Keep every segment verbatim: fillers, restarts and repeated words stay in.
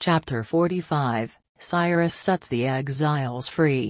Chapter forty-five, Cyrus sets the exiles free.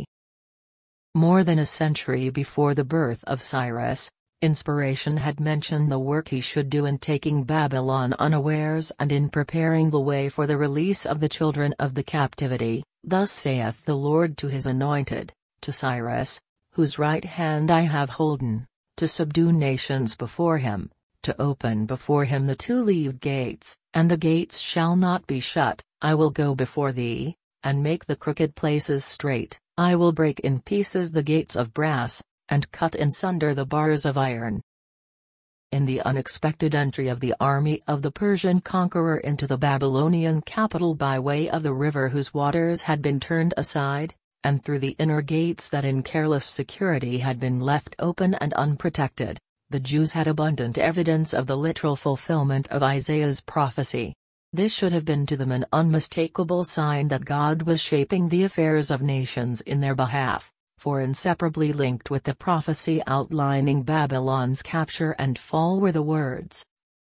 More than a century before the birth of Cyrus, inspiration had mentioned the work he should do in taking Babylon unawares and in preparing the way for the release of the children of the captivity. Thus saith the Lord to his anointed, to Cyrus, whose right hand I have holden, to subdue nations before him, to open before him the two-leaved gates, and the gates shall not be shut. I will go before thee, and make the crooked places straight. I will break in pieces the gates of brass, and cut in sunder the bars of iron. In the unexpected entry of the army of the Persian conqueror into the Babylonian capital by way of the river whose waters had been turned aside, and through the inner gates that in careless security had been left open and unprotected, the Jews had abundant evidence of the literal fulfillment of Isaiah's prophecy. This should have been to them an unmistakable sign that God was shaping the affairs of nations in their behalf, for inseparably linked with the prophecy outlining Babylon's capture and fall were the words,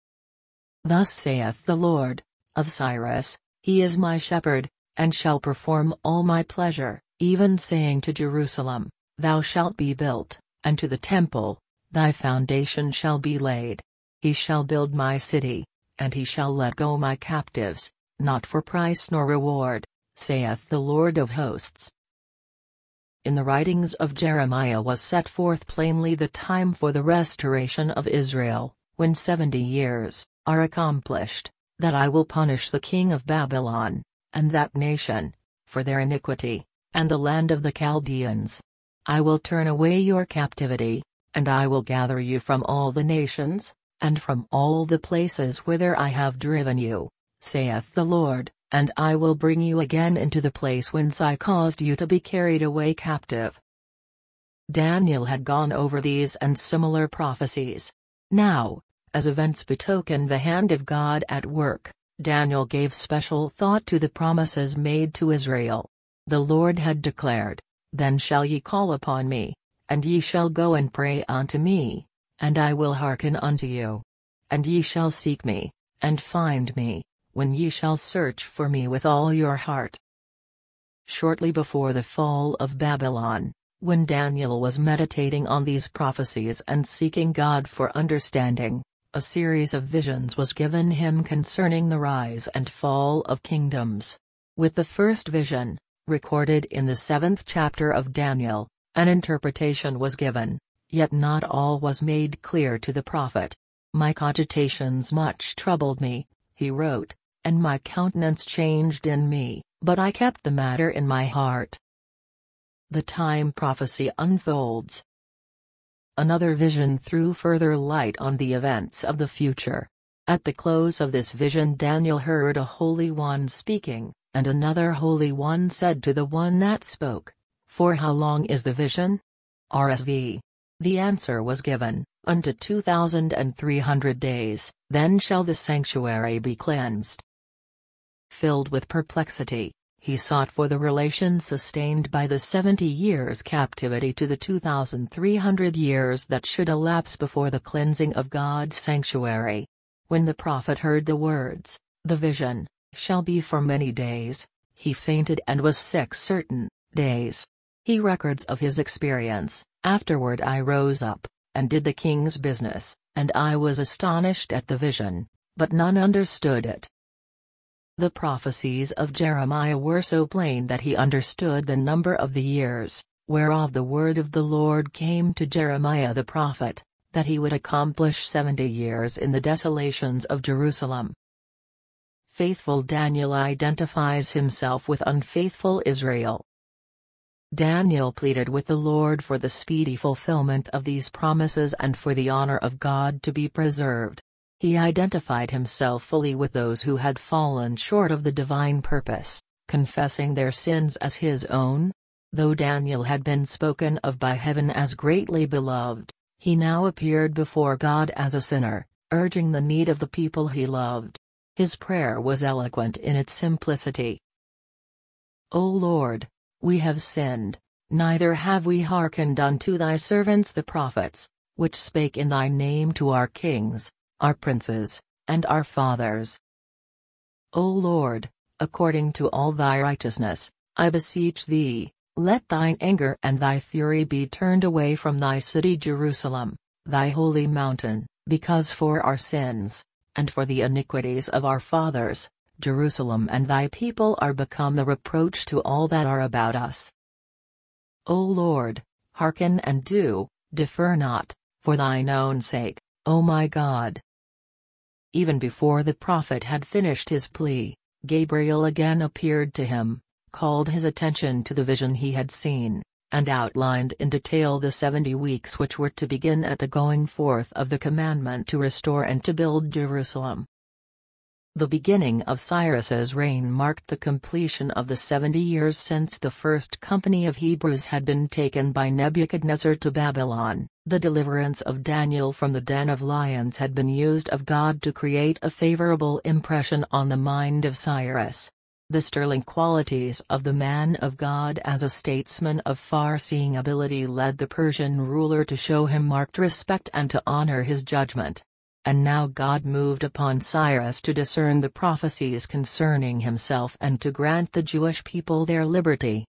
"Thus saith the Lord, of Cyrus, he is my shepherd, and shall perform all my pleasure, even saying to Jerusalem, thou shalt be built, and to the temple, thy foundation shall be laid. He shall build my city, and he shall let go my captives, not for price nor reward, saith the Lord of hosts." In the writings of Jeremiah was set forth plainly the time for the restoration of Israel, when seventy years are accomplished, that I will punish the king of Babylon, and that nation, for their iniquity, and the land of the Chaldeans. I will turn away your captivity, and I will gather you from all the nations, and from all the places whither I have driven you, saith the Lord, and I will bring you again into the place whence I caused you to be carried away captive. Daniel had gone over these and similar prophecies. Now, as events betoken the hand of God at work, Daniel gave special thought to the promises made to Israel. The Lord had declared, "Then shall ye call upon me, and ye shall go and pray unto me, and I will hearken unto you. And ye shall seek me, and find me, when ye shall search for me with all your heart." Shortly before the fall of Babylon, when Daniel was meditating on these prophecies and seeking God for understanding, a series of visions was given him concerning the rise and fall of kingdoms. With the first vision, recorded in the seventh chapter of Daniel, an interpretation was given, yet not all was made clear to the prophet. "My cogitations much troubled me," he wrote, "and my countenance changed in me, but I kept the matter in my heart." The time prophecy unfolds. Another vision threw further light on the events of the future. At the close of this vision Daniel heard a Holy One speaking, and another Holy One said to the one that spoke, "For how long is the vision?" R S V. The answer was given, "Unto two thousand and three hundred days, then shall the sanctuary be cleansed." Filled with perplexity, he sought for the relation sustained by the seventy years captivity to the two thousand three hundred years that should elapse before the cleansing of God's sanctuary. When the prophet heard the words, "The vision shall be for many days," he fainted and was sick certain days. He records of his experience, "Afterward I rose up, and did the king's business, and I was astonished at the vision, but none understood it." The prophecies of Jeremiah were so plain that he understood the number of the years, whereof the word of the Lord came to Jeremiah the prophet, that he would accomplish seventy years in the desolations of Jerusalem. Faithful Daniel identifies himself with unfaithful Israel. Daniel pleaded with the Lord for the speedy fulfillment of these promises and for the honor of God to be preserved. He identified himself fully with those who had fallen short of the divine purpose, confessing their sins as his own. Though Daniel had been spoken of by heaven as greatly beloved, he now appeared before God as a sinner, urging the need of the people he loved. His prayer was eloquent in its simplicity. "O Lord, we have sinned, neither have we hearkened unto thy servants the prophets, which spake in thy name to our kings, our princes, and our fathers. O Lord, according to all thy righteousness, I beseech thee, let thine anger and thy fury be turned away from thy city Jerusalem, thy holy mountain, because for our sins, and for the iniquities of our fathers, Jerusalem and thy people are become a reproach to all that are about us. O Lord, hearken and do, defer not, for thine own sake, O my God. Even before the prophet had finished his plea, Gabriel again appeared to him, called his attention to the vision he had seen, and outlined in detail the seventy weeks which were to begin at the going forth of the commandment to restore and to build Jerusalem. The beginning of Cyrus's reign marked the completion of the seventy years since the first company of Hebrews had been taken by Nebuchadnezzar to Babylon. The deliverance of Daniel from the den of lions had been used of God to create a favorable impression on the mind of Cyrus. The sterling qualities of the man of God as a statesman of far-seeing ability led the Persian ruler to show him marked respect and to honor his judgment. And now God moved upon Cyrus to discern the prophecies concerning himself and to grant the Jewish people their liberty.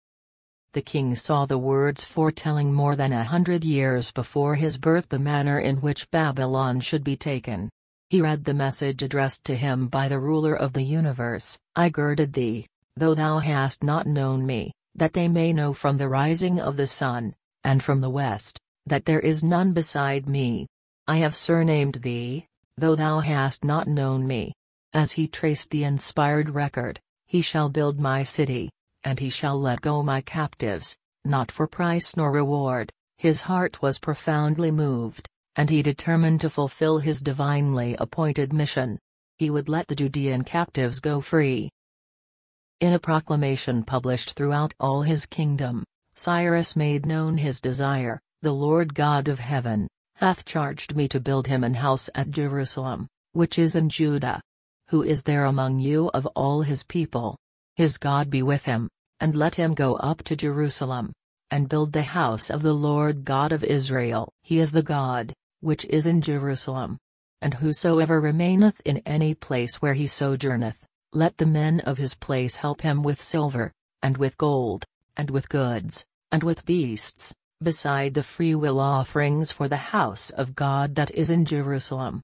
The king saw the words foretelling more than a hundred years before his birth the manner in which Babylon should be taken. He read the message addressed to him by the ruler of the universe, I girded thee, though thou hast not known me, that they may know from the rising of the sun, and from the west, that there is none beside me. I have surnamed thee, though thou hast not known me. As he traced the inspired record, he shall build my city, and he shall let go my captives, not for price nor reward. His heart was profoundly moved, and he determined to fulfill his divinely appointed mission. He would let the Judean captives go free. In a proclamation published throughout all his kingdom, Cyrus made known his desire, the Lord God of heaven hath charged me to build him an house at Jerusalem, which is in Judah. Who is there among you of all his people? His God be with him, and let him go up to Jerusalem, and build the house of the Lord God of Israel. He is the God, which is in Jerusalem. And whosoever remaineth in any place where he sojourneth, let the men of his place help him with silver, and with gold, and with goods, and with beasts, beside the freewill offerings for the house of God that is in Jerusalem.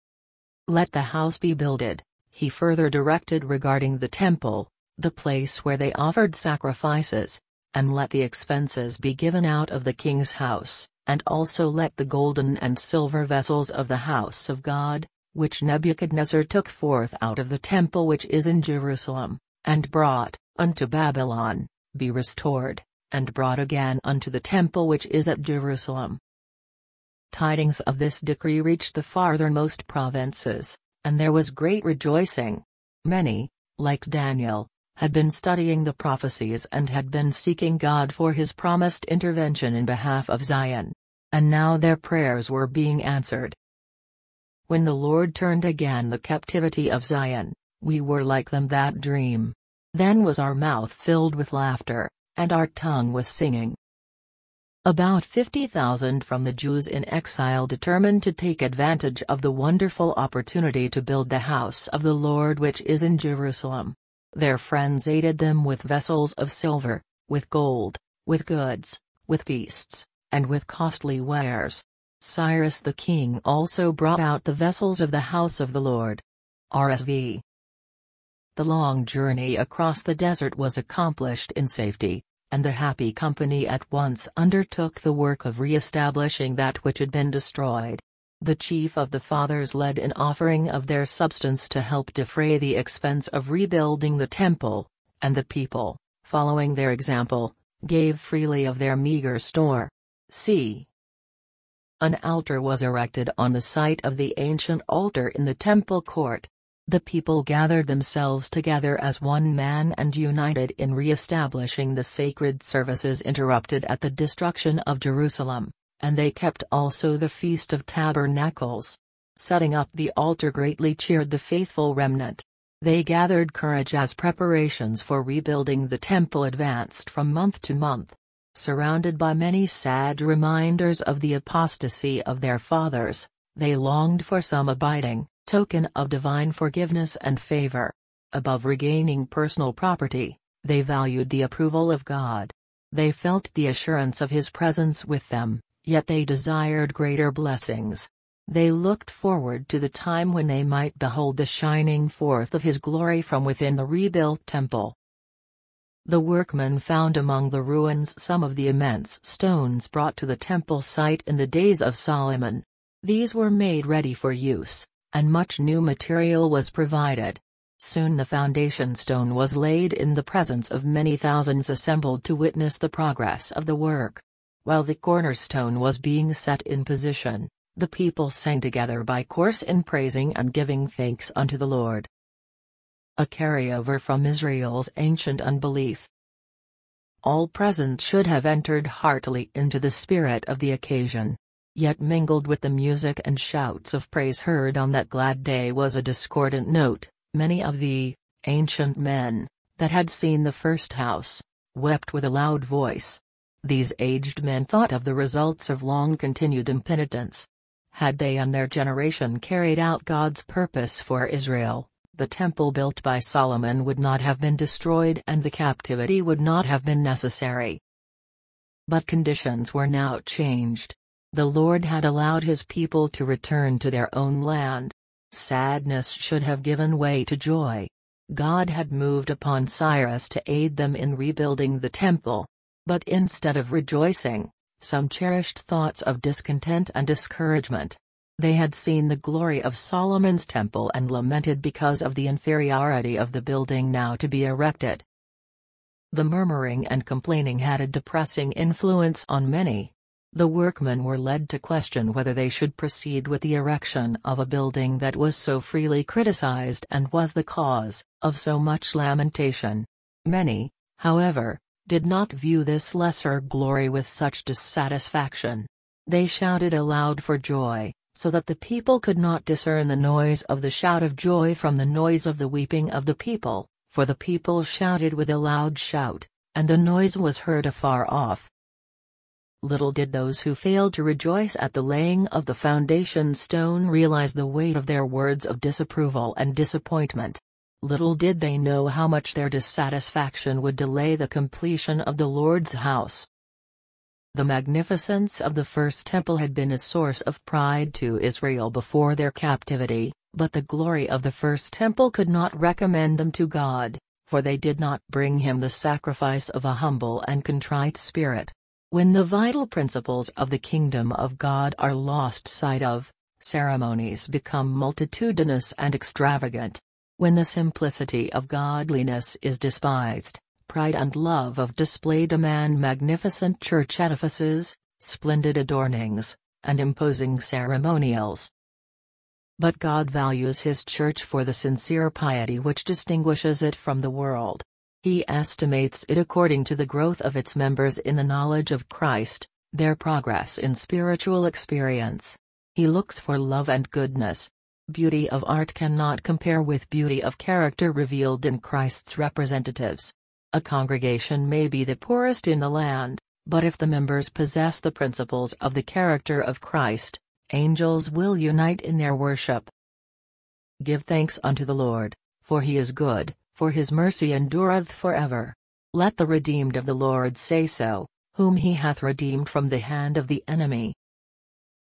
Let the house be builded, he further directed regarding the temple, the place where they offered sacrifices, and let the expenses be given out of the king's house, and also let the golden and silver vessels of the house of God, which Nebuchadnezzar took forth out of the temple which is in Jerusalem, and brought unto Babylon, be restored, and brought again unto the temple which is at Jerusalem. Tidings of this decree reached the farthermost provinces, and there was great rejoicing. Many, like Daniel, had been studying the prophecies and had been seeking God for his promised intervention in behalf of Zion. And now their prayers were being answered. When the Lord turned again the captivity of Zion, we were like them that dream. Then was our mouth filled with laughter, and our tongue with singing. About fifty thousand from the Jews in exile determined to take advantage of the wonderful opportunity to build the house of the Lord which is in Jerusalem. Their friends aided them with vessels of silver, with gold, with goods, with beasts, and with costly wares. Cyrus the king also brought out the vessels of the house of the Lord. R S V. The long journey across the desert was accomplished in safety, and the happy company at once undertook the work of re-establishing that which had been destroyed. The chief of the fathers led an offering of their substance to help defray the expense of rebuilding the temple, and the people, following their example, gave freely of their meager store. C. An altar was erected on the site of the ancient altar in the temple court. The people gathered themselves together as one man and united in re-establishing the sacred services interrupted at the destruction of Jerusalem, and they kept also the Feast of Tabernacles. Setting up the altar greatly cheered the faithful remnant. They gathered courage as preparations for rebuilding the temple advanced from month to month. Surrounded by many sad reminders of the apostasy of their fathers, they longed for some abiding token of divine forgiveness and favor. Above regaining personal property, they valued the approval of God. They felt the assurance of His presence with them, yet they desired greater blessings. They looked forward to the time when they might behold the shining forth of His glory from within the rebuilt temple. The workmen found among the ruins some of the immense stones brought to the temple site in the days of Solomon. These were made ready for use, and much new material was provided. Soon the foundation stone was laid in the presence of many thousands assembled to witness the progress of the work. While the cornerstone was being set in position, the people sang together by course in praising and giving thanks unto the Lord. A carryover from Israel's ancient unbelief. All present should have entered heartily into the spirit of the occasion. Yet mingled with the music and shouts of praise heard on that glad day was a discordant note. Many of the ancient men that had seen the first house wept with a loud voice. These aged men thought of the results of long-continued impenitence. Had they and their generation carried out God's purpose for Israel, the temple built by Solomon would not have been destroyed and the captivity would not have been necessary. But conditions were now changed. The Lord had allowed His people to return to their own land. Sadness should have given way to joy. God had moved upon Cyrus to aid them in rebuilding the temple. But instead of rejoicing, some cherished thoughts of discontent and discouragement. They had seen the glory of Solomon's temple and lamented because of the inferiority of the building now to be erected. The murmuring and complaining had a depressing influence on many. The workmen were led to question whether they should proceed with the erection of a building that was so freely criticized and was the cause of so much lamentation. Many, however, did not view this lesser glory with such dissatisfaction. They shouted aloud for joy, so that the people could not discern the noise of the shout of joy from the noise of the weeping of the people, for the people shouted with a loud shout, and the noise was heard afar off. Little did those who failed to rejoice at the laying of the foundation stone realize the weight of their words of disapproval and disappointment. Little did they know how much their dissatisfaction would delay the completion of the Lord's house. The magnificence of the first temple had been a source of pride to Israel before their captivity, but the glory of the first temple could not recommend them to God, for they did not bring Him the sacrifice of a humble and contrite spirit. When the vital principles of the kingdom of God are lost sight of, ceremonies become multitudinous and extravagant. When the simplicity of godliness is despised, pride and love of display demand magnificent church edifices, splendid adornings, and imposing ceremonials. But God values His church for the sincere piety which distinguishes it from the world. He estimates it according to the growth of its members in the knowledge of Christ, their progress in spiritual experience. He looks for love and goodness. Beauty of art cannot compare with beauty of character revealed in Christ's representatives. A congregation may be the poorest in the land, but if the members possess the principles of the character of Christ, angels will unite in their worship. Give thanks unto the Lord, for He is good, for His mercy endureth forever. Let the redeemed of the Lord say so, whom He hath redeemed from the hand of the enemy,